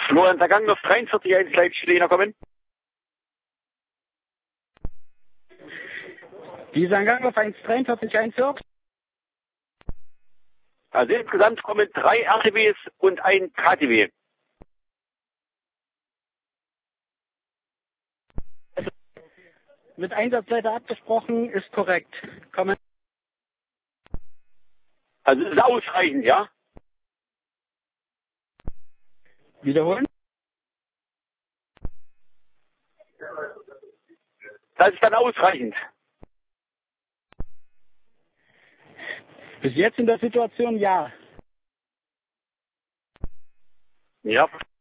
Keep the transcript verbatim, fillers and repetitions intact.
Florian der Gang auf dreiundvierzig eins Leipzig-Lehner kommen. Dieser Gang auf eins dreiundvierzig eins York. Also insgesamt kommen drei R T Ws und ein K T W. Mit Einsatzleiter abgesprochen, ist korrekt. Kommen. Also ist ausreichend, ja? Wiederholen. Das ist dann ausreichend. Bis jetzt in der Situation ja. Ja.